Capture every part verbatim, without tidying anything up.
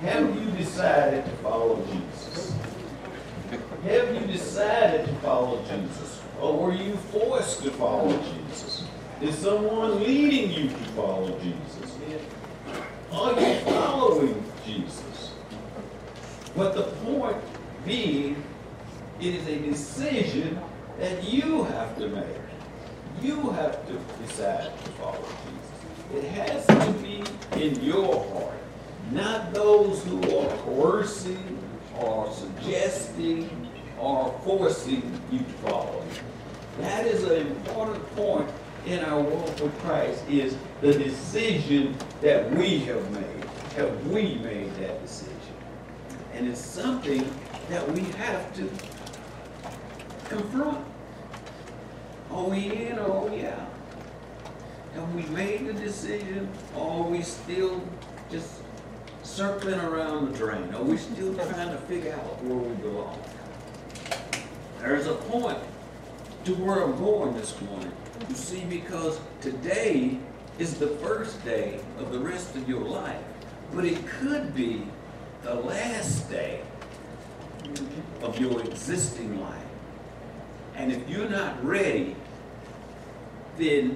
Have you decided to follow Jesus? Have you decided to follow Jesus? Or were you forced to follow Jesus? Is someone leading you to follow Jesus? Are you following Jesus? But the point being, it is a decision that you have to make. You have to decide to follow Jesus. It has to be in your heart, not those who are coercing or suggesting or forcing you to follow him. That is an important point in our walk with Christ, is the decision that we have made. Have we made that decision? And it's something that we have to confront. Are we in or are we out? Have we made the decision, or are we still just circling around the drain? Are we still trying to figure out where we belong? There's a point to where I'm going this morning. You see, because today is the first day of the rest of your life, but it could be the last day of your existing life. And if you're not ready, then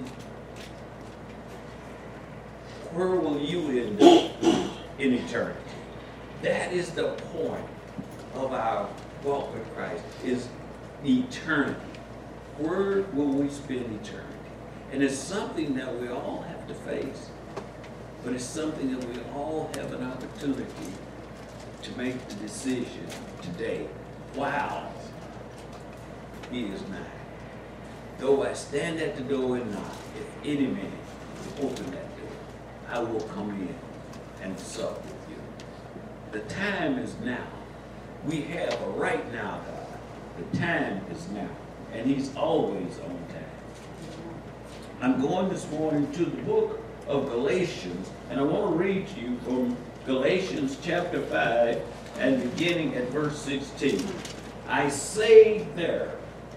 where will you end up in eternity? That is the point of our walk with Christ, is eternity. Where will we spend eternity? And it's something that we all have to face, but it's something that we all have an opportunity to make the decision today. Wow, he is nigh. Though I stand at the door and knock, if any man will open that door, I will come in and sup with you. The time is now. We have a right now, God. The time is now. And he's always on time. I'm going this morning to the book of Galatians, and I want to read to you from Galatians chapter five and beginning at verse sixteen. I say there,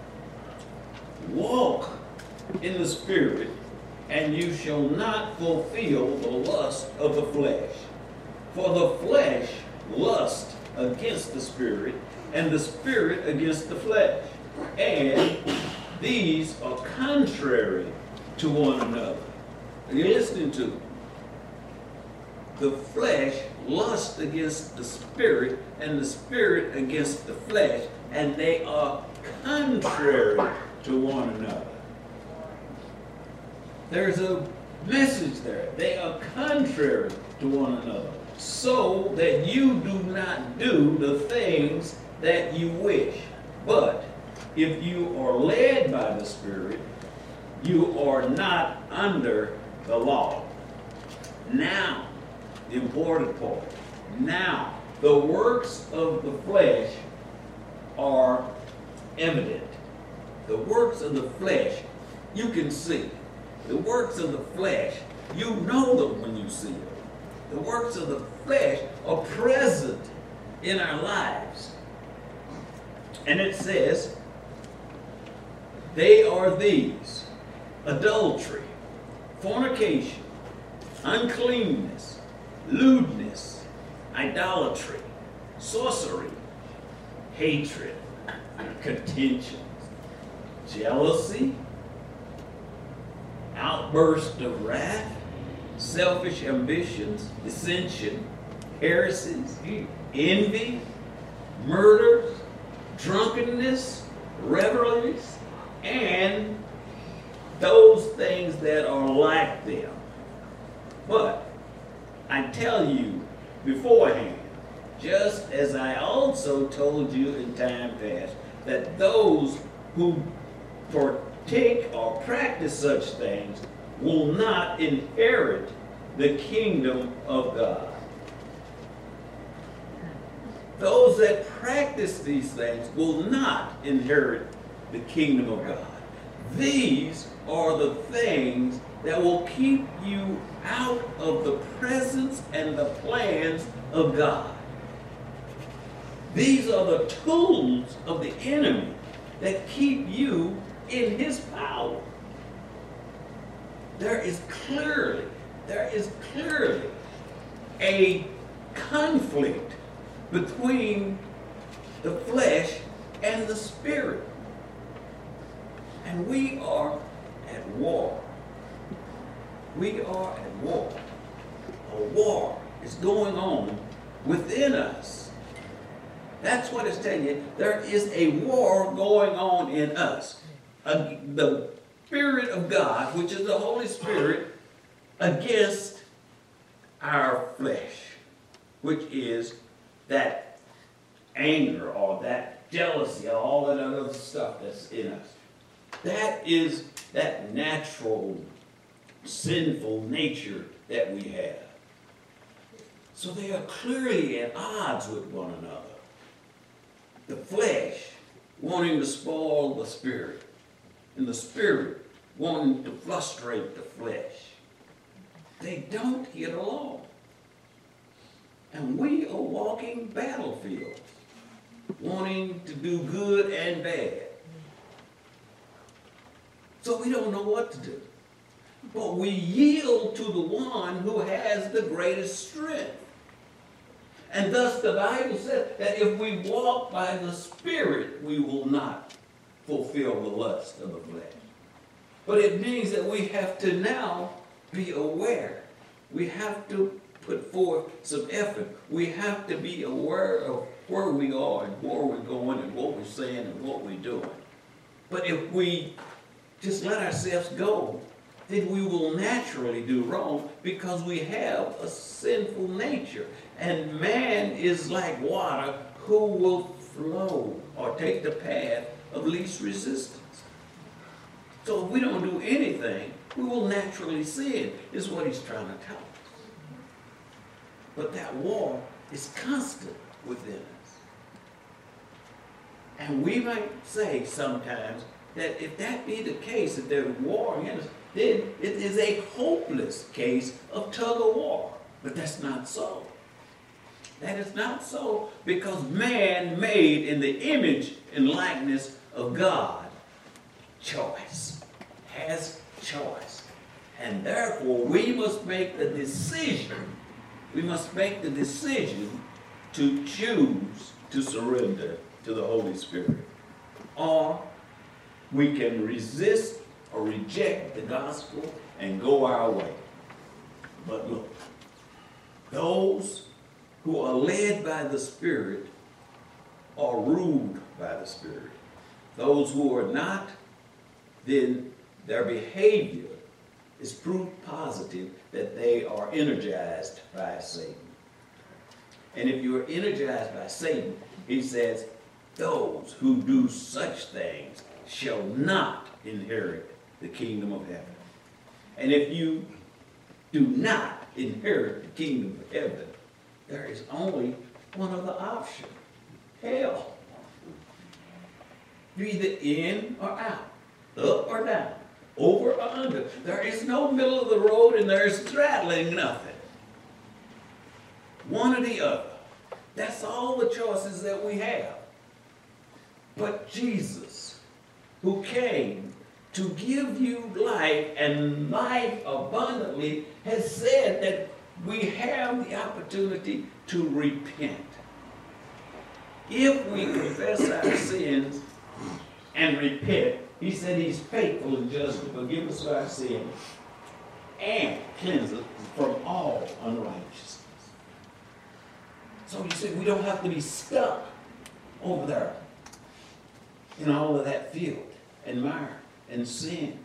walk in the Spirit, and you shall not fulfill the lust of the flesh. For the flesh lusts against the Spirit, and the Spirit against the flesh. And these are contrary to one another. Are you listening to me? The flesh lusts against the Spirit, and the Spirit against the flesh, and they are contrary to one another. There's a message there. They are contrary to one another, so that you do not do the things that you wish. But if you are led by the Spirit, you are not under the law. Now, the important part. Now, the works of the flesh are evident. The works of the flesh, you can see. The works of the flesh, you know them when you see them. The works of the flesh are present in our lives. And it says, they are these: adultery, fornication, uncleanness, lewdness, idolatry, sorcery, hatred, contentions, jealousy, outburst of wrath, selfish ambitions, dissension, heresies, envy, murders, drunkenness, revelries, and those things that are like them. But I tell you beforehand, just as I also told you in time past, that those who partake or practice such things will not inherit the kingdom of God. Those that practice these things will not inherit the kingdom of God. These are the things that will keep you out of the presence and the plans of God. These are the tools of the enemy that keep you in his power. There is clearly, there is clearly a conflict between the flesh and the spirit. And we are at war. We are at war. A war is going on within us. That's what it's telling you. There is a war going on in us. Uh, the Spirit of God, which is the Holy Spirit, against our flesh, which is that anger or that jealousy or all that other stuff that's in us. That is that natural sinful nature that we have. So they are clearly at odds with one another. The flesh wanting to spoil the spirit, and the spirit wanting to frustrate the flesh. They don't get along. And we are walking battlefields, wanting to do good and bad. So we don't know what to do. But we yield to the one who has the greatest strength. And thus the Bible says that if we walk by the Spirit, we will not fulfill the lust of the flesh. But it means that we have to now be aware. We have to put forth some effort. We have to be aware of where we are and where we're going and what we're saying and what we're doing. But if we just let ourselves go, then we will naturally do wrong because we have a sinful nature. And man is like water who will flow or take the path of least resistance. So if we don't do anything, we will naturally sin, is what he's trying to tell us. But that war is constant within us. And we might say sometimes that if that be the case, if there's war in us, then it is a hopeless case of tug of war. But that's not so. That is not so, because man made in the image and likeness of God, choice, has choice. And therefore we must make the decision, we must make the decision to choose to surrender to the Holy Spirit. Or we can resist or reject the gospel and go our way. But look, those who are led by the Spirit are ruled by the Spirit. Those who are not, then their behavior is proof positive that they are energized by Satan. And if you are energized by Satan, he says, those who do such things shall not inherit the kingdom of heaven. And if you do not inherit the kingdom of heaven, there is only one other option: hell. You're either in or out, up or down, over or under. There is no middle of the road, and there is straddling nothing. One or the other. That's all the choices that we have. But Jesus, who came to give you life and life abundantly, has said that we have the opportunity to repent. If we confess our sins and repent, he said he's faithful and just to forgive us of our sins and cleanse us from all unrighteousness. So you see, we don't have to be stuck over there in all of that filth and mire and sin.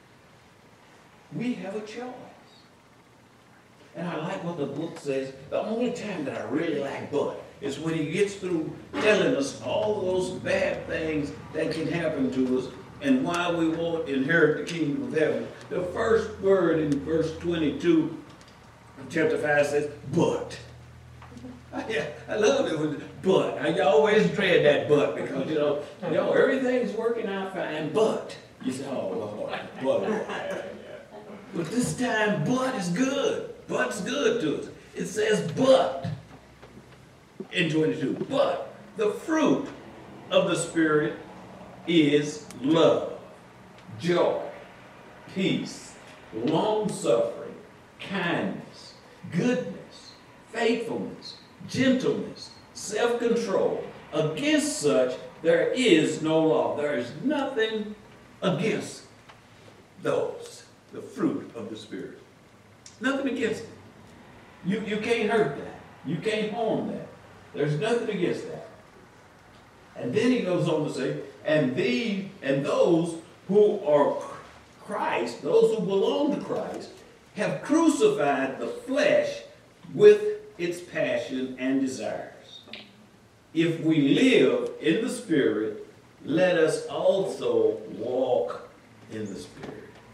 We have a choice. And I like what the book says. The only time that I really like Bud is when he gets through telling us all those bad things that can happen to us and why we won't inherit the kingdom of heaven. The first word in verse twenty-two of chapter five says, but. Yeah, I love it when but. I always dread that but because, you know, you know, everything's working out fine, but. You say, oh, Lord, but. But this time, but is good. But's good to us. It says but in twenty-two. But the fruit of the Spirit is love, joy, peace, long-suffering, kindness, goodness, faithfulness, gentleness, self-control. Against such there is no law. There is nothing against those, the fruit of the Spirit. Nothing against it. You, you can't hurt that. You can't harm that. There's nothing against that. And then he goes on to say, and these and those who are Christ, those who belong to Christ, have crucified the flesh with its passion and desires. If we live in the Spirit, let us also walk in the Spirit.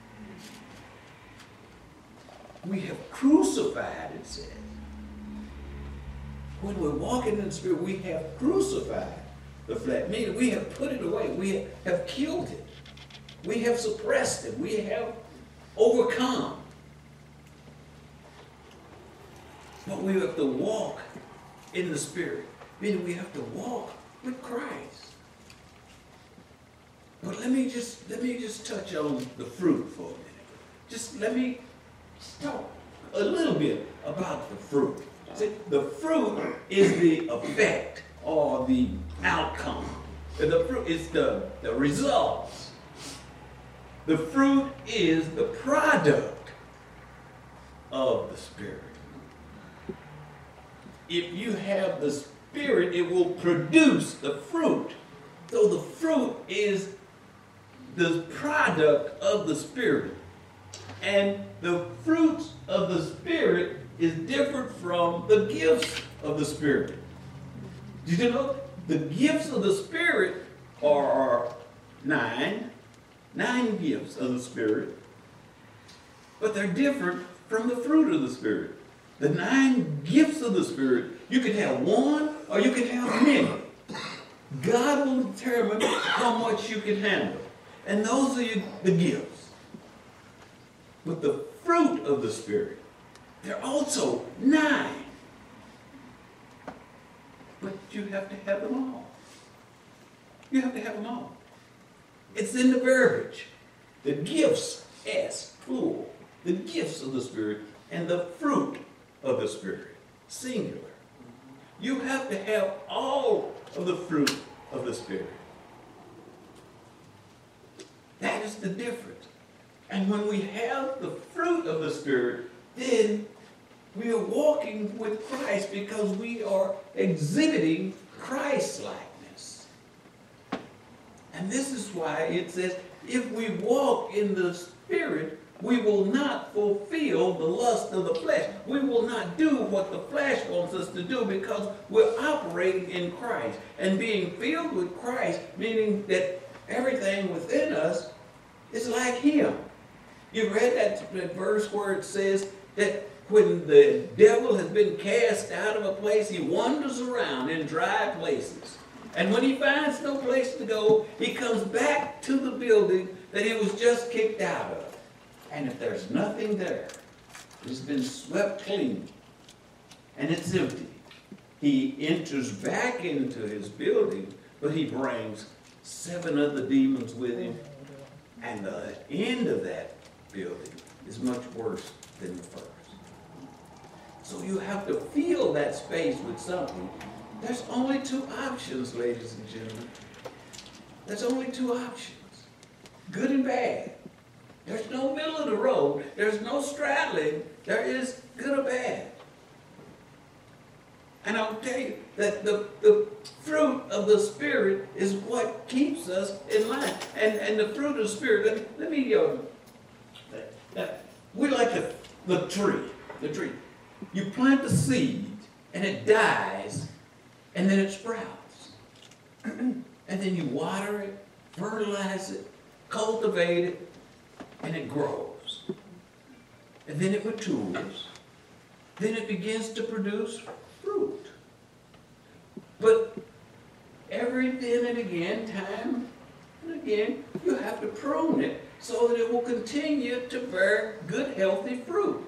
We have crucified, it says. When we're walking in the Spirit, we have crucified the flesh. Meaning we have put it away. We have killed it. We have suppressed it. We have overcome. But we have to walk in the Spirit. Meaning we have to walk with Christ. But let me just let me just touch on the fruit for a minute. Just let me talk a little bit about the fruit. See, the fruit is the effect or the outcome. The fruit is the, the results. The fruit is the product of the Spirit. If you have the Spirit, it will produce the fruit. So the fruit is the product of the Spirit. And the fruits of the Spirit is different from the gifts of the Spirit. Did you know? The gifts of the Spirit are nine, nine gifts of the Spirit, but they're different from the fruit of the Spirit. The nine gifts of the Spirit, you can have one or you can have many. God will determine how much you can handle. And those are your, the gifts. But the fruit of the Spirit, there are also nine. But you have to have them all. You have to have them all. It's in the verbiage. The gifts, S, plural. The gifts of the Spirit and the fruit of the Spirit, singular. You have to have all of the fruit of the Spirit. That is the difference. And when we have the fruit of the Spirit, then we are walking with Christ because we are exhibiting Christ-likeness. And this is why it says, if we walk in the Spirit, we will not fulfill the lust of the flesh. We will not do what the flesh wants us to do because we're operating in Christ. And being filled with Christ, meaning that everything within us is like Him. You read that, that verse where it says that when the devil has been cast out of a place, he wanders around in dry places. And when he finds no place to go, he comes back to the building that he was just kicked out of. And if there's nothing there, it's been swept clean, and it's empty, he enters back into his building, but he brings seven other demons with him, and the end of that building is much worse than the first. So you have to fill that space with something. There's only two options, ladies and gentlemen. There's only two options, good and bad. There's no middle of the road. There's no straddling. There is good or bad. And I'll tell you that the, the fruit of the Spirit is what keeps us in line. And, and the fruit of the Spirit, let me, let me uh, uh, we like the, the tree, the tree. You plant the seed, and it dies, and then it sprouts. And then you water it, fertilize it, cultivate it, and it grows. And then it matures. Then it begins to produce fruit. But every then and again, time and again, you have to prune it so that it will continue to bear good, healthy fruit.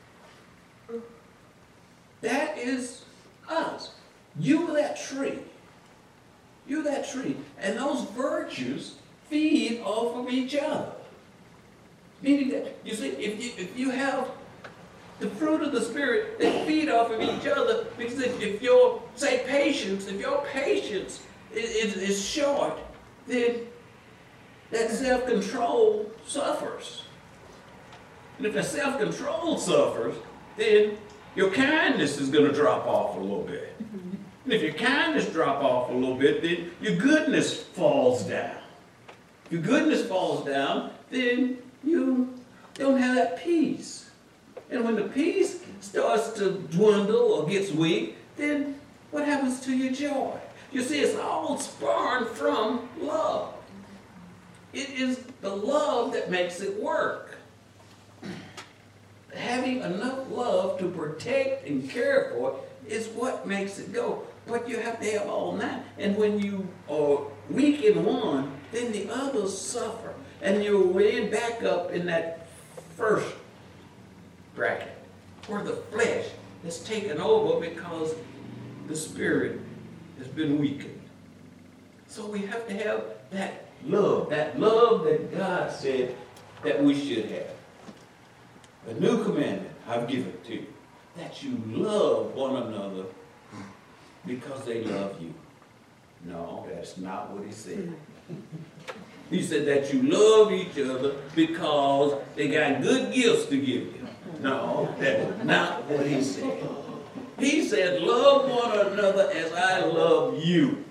That is us. You that tree. You that tree. And those virtues feed off of each other. Meaning that, you see, if you, if you have The fruit of the Spirit, they feed off of each other, because if, if your, say patience, if your patience is, is, is short, then that self-control suffers. And if that self-control suffers, then your kindness is going to drop off a little bit. And if your kindness drop off a little bit, then your goodness falls down. If your goodness falls down, then you don't have that peace. And when the peace starts to dwindle or gets weak, then what happens to your joy? You see, it's all spawned from love. It is the love that makes it work. Having enough love to protect and care for it is what makes it go. But you have to have all that. And when you are weak in one, then the others suffer. And you'll end back up in that first bracket, where the flesh has taken over because the spirit has been weakened. So we have to have that love, that love that God said that we should have. A new commandment I've given to you, that you love one another because they love you. No, that's not what he said. He said that you love each other because they got good gifts to give you. No, that's not what he said. He said, love one another as I love you.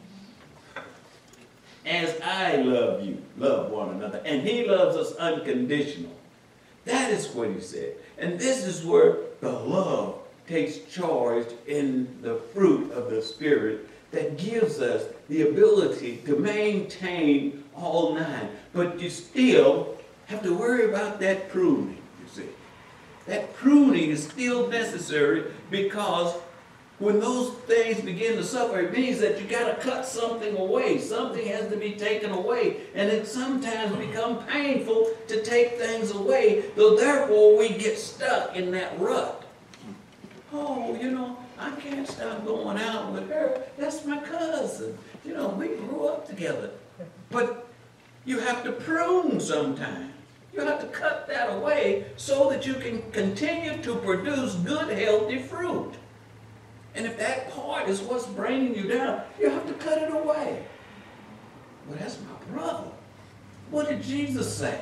As I love you, love one another. And he loves us unconditional. That is what he said. And this is where the love takes charge in the fruit of the Spirit that gives us the ability to maintain all nine. But you still have to worry about that pruning, you see. That pruning is still necessary, because when those things begin to suffer, it means that you got to cut something away. Something has to be taken away. And it sometimes becomes painful to take things away, so therefore we get stuck in that rut. Oh, you know, I can't stop going out with her. That's my cousin. You know, we grew up together. But you have to prune sometimes. You have to cut that away so that you can continue to produce good, healthy fruit. And if that part is what's bringing you down, you have to cut it away. Well, that's my brother. What did Jesus say?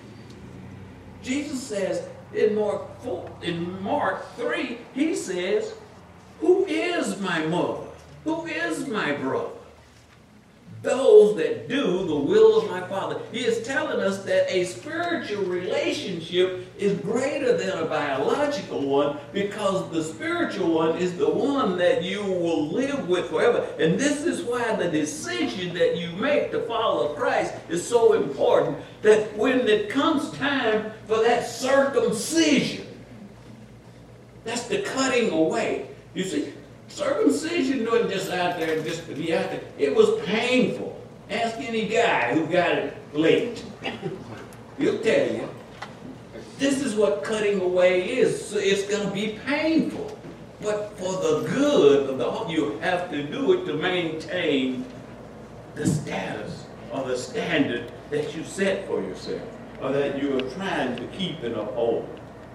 Jesus says in Mark four, in Mark three, he says, who is my mother? Who is my brother? Those that do the will of my Father. He is telling us that a spiritual relationship is greater than a biological one, because the spiritual one is the one that you will live with forever. And this is why the decision that you make to follow Christ is so important, that when it comes time for that circumcision, that's the cutting away. You see, circumcision wasn't just out there just to be out there. It was painful. Ask any guy who got it late. He'll tell you. This is what cutting away is. So it's going to be painful. But for the good of the whole, you have to do it to maintain the status or the standard that you set for yourself, or that you are trying to keep and uphold.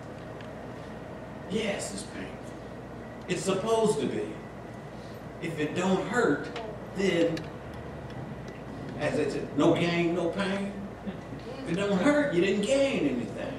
Yes, it's painful. It's supposed to be. If it don't hurt, then, as it said, no gain, no pain. If it don't hurt, you didn't gain anything.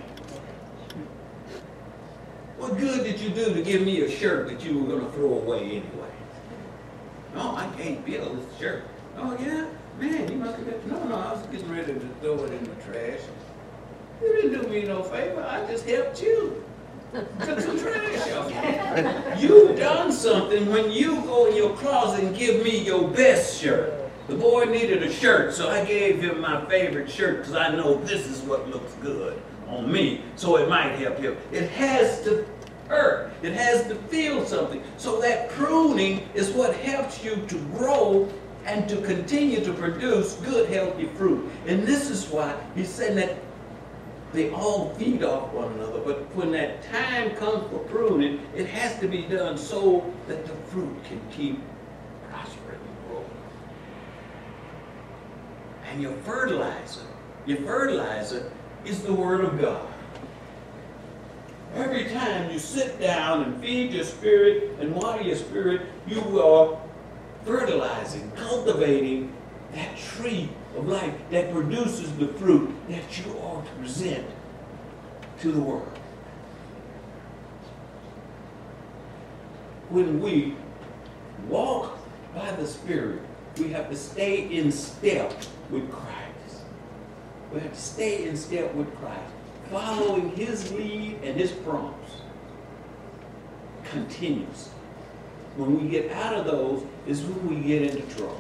What good did you do to give me a shirt that you were going to throw away anyway? No, I can't build this shirt. Oh, yeah? Man, you must have been... No, no, I was getting ready to throw it in the trash. You didn't do me no favor. I just helped you. Took some trash off. You've done something when you go in your closet and give me your best shirt. The boy needed a shirt, so I gave him my favorite shirt, because I know this is what looks good on me, so it might help him. It has to hurt. It has to feel something. So that pruning is what helps you to grow and to continue to produce good, healthy fruit. And this is why he's saying that they all feed off one another, but when that time comes for pruning, it has to be done so that the fruit can keep prospering and growing. And your fertilizer, your fertilizer is the Word of God. Every time you sit down and feed your spirit and water your spirit, you are fertilizing, cultivating that tree of life that produces the fruit that you are to present to the world. When we walk by the Spirit, we have to stay in step with Christ. We have to stay in step with Christ, following His lead and His prompts continuously. When we get out of those is when we get into trouble.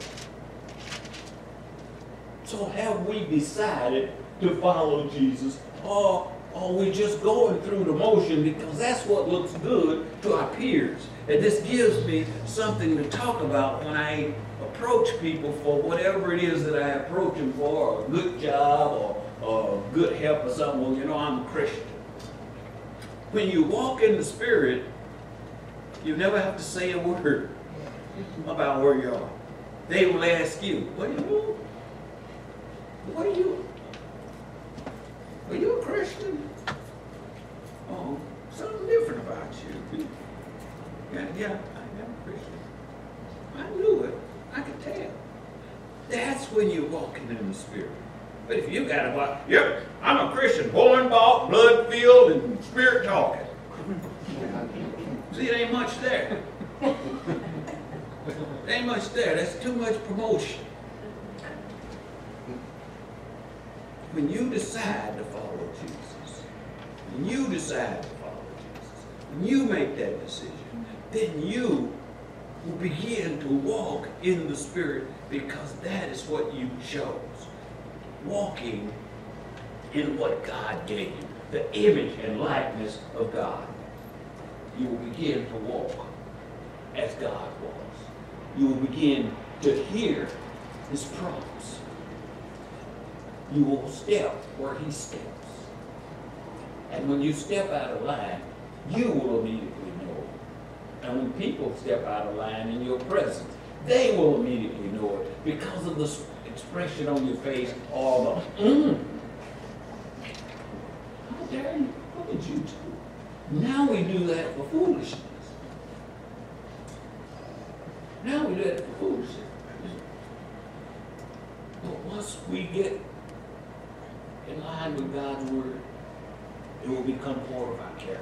So have we decided to follow Jesus, or are we just going through the motion because that's what looks good to our peers? And this gives me something to talk about when I approach people for whatever it is that I approach them for, or a good job, or, or good help or something. Well, you know, I'm a Christian. When you walk in the Spirit, you never have to say a word about where you are. They will ask you, what do you do? What are you? Are you a Christian? Oh, something different about you. Yeah, yeah, I am a Christian. I knew it. I could tell. That's when you're walking in the Spirit. But if you got to walk, yep, I'm a Christian, born, bought, blood filled, and Spirit talking. See, it ain't much there. It ain't much there. That's too much promotion. When you decide to follow Jesus, when you decide to follow Jesus, when you make that decision, then you will begin to walk in the Spirit, because that is what you chose. Walking in what God gave you, the image and likeness of God. You will begin to walk as God walks. You will begin to hear His prompts. You will step where He steps. And when you step out of line, you will immediately know it. And when people step out of line in your presence, they will immediately know it because of the expression on your face, or the mm. How dare you? What did you do? Now we do that for foolishness. Now we do that for foolishness. But once we get in line with God's Word, it will become part of our character.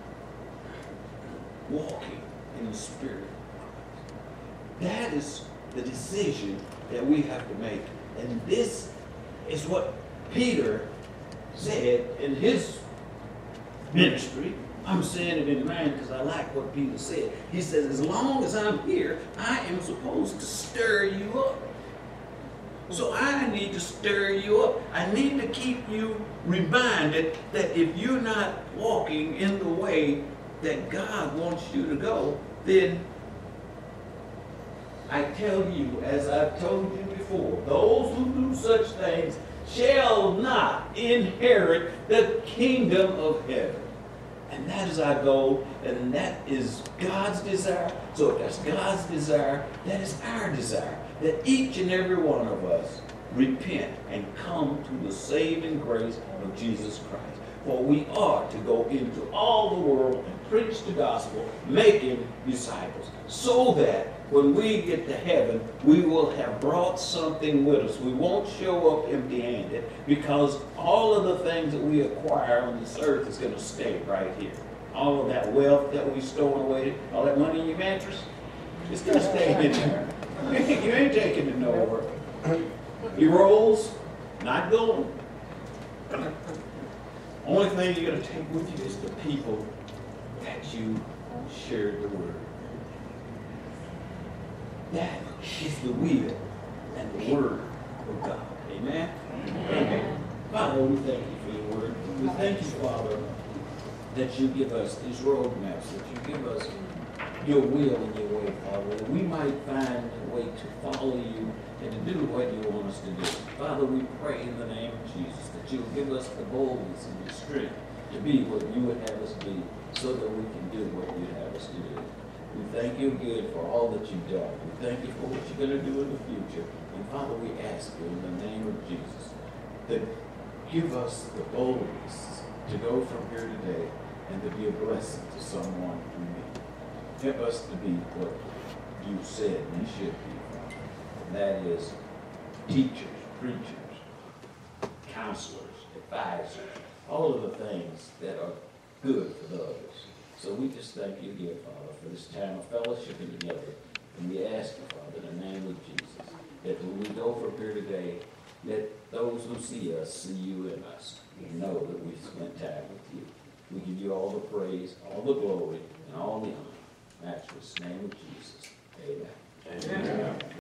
Walking in the Spirit. That is the decision that we have to make. And this is what Peter said in his ministry. I'm saying it in mine because I like what Peter said. He says, as long as I'm here, I am supposed to stir you up. So I need to stir you up. I need to keep you reminded that if you're not walking in the way that God wants you to go, then I tell you, as I've told you before, those who do such things shall not inherit the kingdom of heaven. And that is our goal, and that is God's desire. So if that's God's desire, that is our desire, that each and every one of us repent and come to the saving grace of Jesus Christ. For we are to go into all the world and preach the gospel, making disciples, so that when we get to heaven, we will have brought something with us. We won't show up empty-handed, because all of the things that we acquire on this earth is going to stay right here. All of that wealth that we stolen away, all that money in your mattress, it's going to stay in there. You ain't taking it nowhere. Your rolls, not going. Only thing you're going to take with you is the people that you shared the word. That is the will and the word of God. Amen? Amen. Father, we thank you for your word. We thank you, Father, that you give us these roadmaps, that you give us your will and your way, Father, that we might find a way to follow you and to do what you want us to do. Father, we pray in the name of Jesus that you will give us the boldness and the strength to be what you would have us be, so that we can do what you have us to do. We thank you again for all that you've done. We thank you for what you're going to do in the future. And Father, we ask you in the name of Jesus that give us the boldness to go from here today and to be a blessing to someone in need. Help us to be what you said we should be, Father. And that is teachers, preachers, counselors, advisors, all of the things that are good for the others. So we just thank you here, Father, for this time of fellowshipping together. And we ask you, Father, in the name of Jesus, that when we go from here today, let those who see us see you in us and know that we spent time with you. We give you all the praise, all the glory, and all the honor. Matchless name of Jesus. Amen. Amen. Amen.